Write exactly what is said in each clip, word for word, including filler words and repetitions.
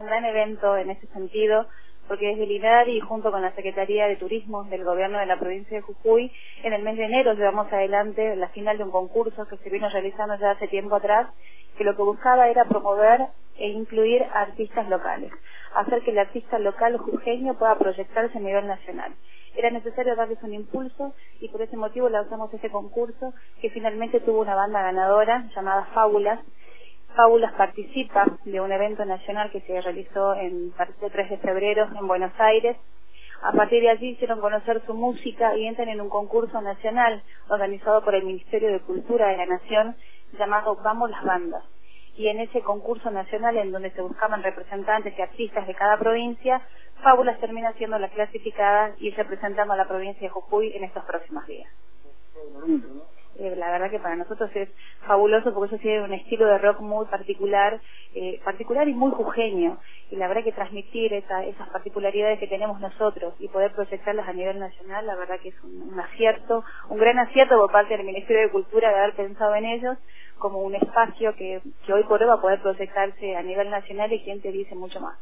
un gran evento en ese sentido, porque desde el INADI y junto con la Secretaría de Turismo del Gobierno de la provincia de Jujuy, en el mes de enero llevamos adelante la final de un concurso que se vino realizando ya hace tiempo atrás, que lo que buscaba era promover e incluir a artistas locales, hacer que el artista local jujeño pueda proyectarse a nivel nacional. Era necesario darles un impulso y por ese motivo lanzamos este concurso que finalmente tuvo una banda ganadora llamada Fábulas. Fábulas participa de un evento nacional que se realizó en el tres de febrero en Buenos Aires. A partir de allí hicieron conocer su música y entran en un concurso nacional organizado por el Ministerio de Cultura de la Nación llamado Vamos las Bandas. Y en ese concurso nacional, en donde se buscaban representantes y artistas de cada provincia, Fábulas termina siendo la clasificada y representando a la provincia de Jujuy en estos próximos días. Eh, la verdad que para nosotros es fabuloso porque ellos tienen un estilo de rock muy particular, eh, particular y muy jujeño. Y la verdad que transmitir esa, esas particularidades que tenemos nosotros y poder proyectarlas a nivel nacional, la verdad que es un, un acierto, un gran acierto por parte del Ministerio de Cultura de haber pensado en ellos como un espacio que, que hoy por hoy va a poder proyectarse a nivel nacional y quien te dice mucho más.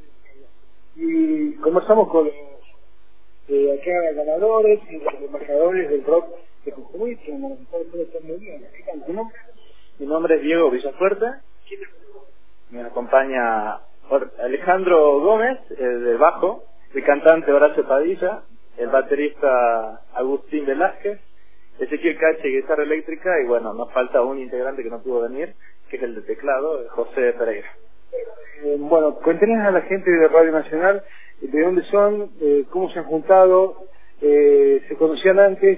Y conversamos con los eh, acá ganadores y los embajadores del rock de Jujuy, que nos están muy bien. ¿Tu nombre? Mi nombre es Diego Villafuerte. Me acompaña Alejandro Gómez, el del bajo, el cantante Horacio Padilla, el baterista Agustín Velázquez, Ezequiel Cache, guitarra eléctrica, y bueno, nos falta un integrante que no pudo venir, que es el de teclado, José Pereira. Eh, bueno, cuéntenos a la gente de Radio Nacional de dónde son, eh, cómo se han juntado, eh, se conocían antes.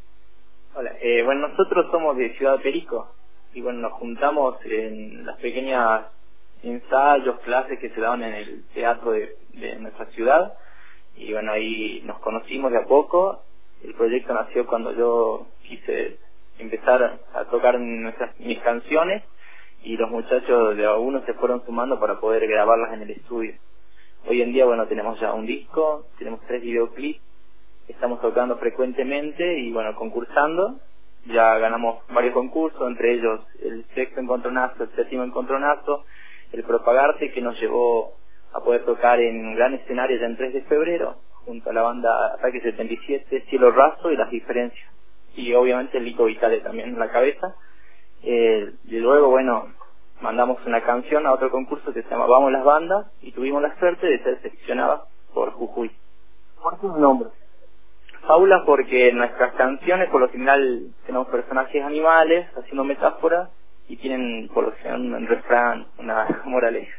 Hola, eh, bueno, nosotros somos de Ciudad Perico, y bueno, nos juntamos en las pequeñas ensayos, clases que se daban en el teatro de, de nuestra ciudad, y bueno, ahí nos conocimos de a poco. El proyecto nació cuando yo quise empezar a tocar nuestras, mis canciones, y los muchachos de algunos se fueron sumando para poder grabarlas en el estudio. Hoy en día, bueno, tenemos ya un disco, tenemos tres videoclips, estamos tocando frecuentemente y bueno, concursando. Ya ganamos varios concursos, entre ellos el sexto encontronazo, el séptimo encontronazo, el Propagarte, que nos llevó a poder tocar en un gran escenario ya en tres de febrero, junto a la banda Ataque setenta y siete, Cielo Raso y Las Diferencias. Y obviamente el Lico Vitale también en la cabeza. Eh, y luego, bueno, mandamos una canción a otro concurso que se llama Vamos las Bandas y tuvimos la suerte de ser seleccionadas por Jujuy. ¿Cuál es tu nombre? Fábulas porque en nuestras canciones por lo general tenemos personajes animales haciendo metáforas y tienen por lo general un refrán, una moraleja.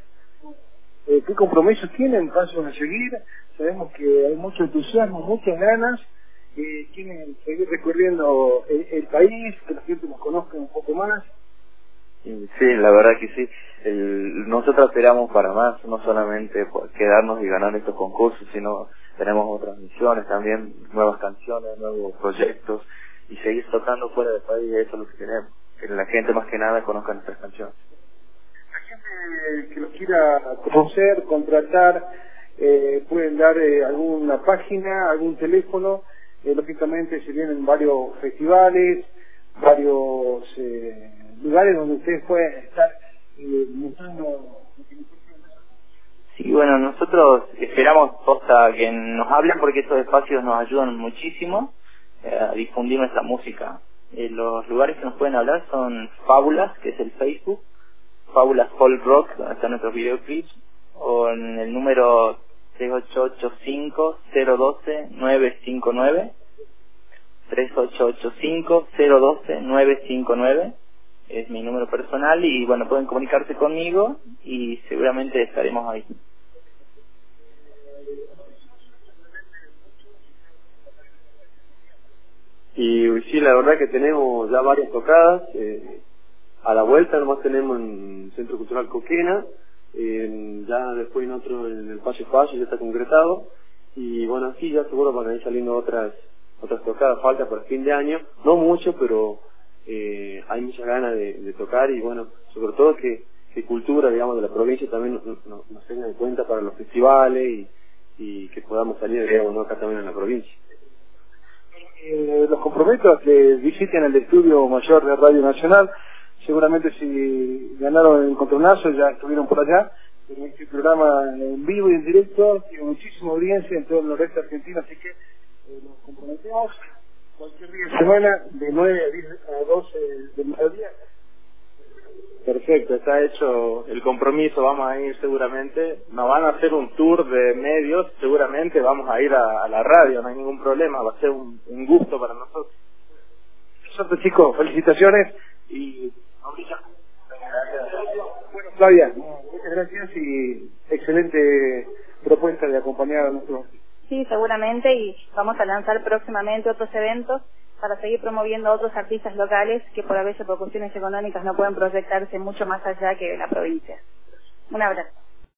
Eh, ¿Qué compromisos tienen? ¿Pasos a seguir? Sabemos que hay mucho entusiasmo, muchas ganas. Eh, quieren seguir recorriendo el, el país, que la gente nos conozca un poco más. Sí, la verdad que sí. El, nosotros esperamos para más, no solamente por quedarnos y ganar estos concursos, sino tenemos otras misiones también, nuevas canciones, nuevos proyectos, y seguir tocando fuera del país, eso es lo que queremos, que la gente más que nada conozca nuestras canciones. La gente que los quiera conocer, contratar, eh, pueden dar eh, alguna página, algún teléfono. Eh, lógicamente se vienen varios festivales, varios eh, lugares donde ustedes pueden estar eh, mostrando. Sí, bueno, nosotros esperamos hasta que nos hablen porque estos espacios nos ayudan muchísimo eh, a difundir nuestra música. Eh, los lugares que nos pueden hablar son Fábulas, que es el Facebook, Fábulas Folk Rock, donde están nuestros videoclips, o en el número tres ocho ocho cinco, cero uno dos, nueve cinco nueve, tres ocho ocho cinco, cero uno dos, nueve cinco nueve, es mi número personal y bueno, pueden comunicarse conmigo y seguramente estaremos ahí. Y sí, la verdad que tenemos ya varias tocadas, eh, a la vuelta nomás tenemos en el Centro Cultural Coquena, eh, ya después en otro en el Paso Fallo ya está concretado, y bueno, así ya seguro van a ir saliendo otras otras tocadas, falta para fin de año, no mucho, pero eh, hay muchas ganas de, de tocar, y bueno, sobre todo que, que cultura, digamos, de la provincia también nos, nos, nos tenga en cuenta para los festivales y, y que podamos salir, digamos, ¿no? Acá también en la provincia. Eh, los comprometo a que visiten el estudio mayor de Radio Nacional. Seguramente si ganaron el encontronazo ya estuvieron por allá, en este programa en vivo y en directo, tiene muchísima audiencia en todo el noreste argentino, así que eh, nos comprometemos cualquier día de semana de nueve a diez a doce del mediodía. Perfecto, está hecho el compromiso, vamos a ir seguramente, nos van a hacer un tour de medios, seguramente vamos a ir a, a la radio, no hay ningún problema, va a ser un, un gusto para nosotros. Suerte, chicos, felicitaciones y bueno, Flavia, muchas gracias y excelente propuesta de acompañar a nuestros. Sí, seguramente, y vamos a lanzar próximamente otros eventos para seguir promoviendo a otros artistas locales que por a veces por cuestiones económicas no pueden proyectarse mucho más allá que la provincia. Un abrazo.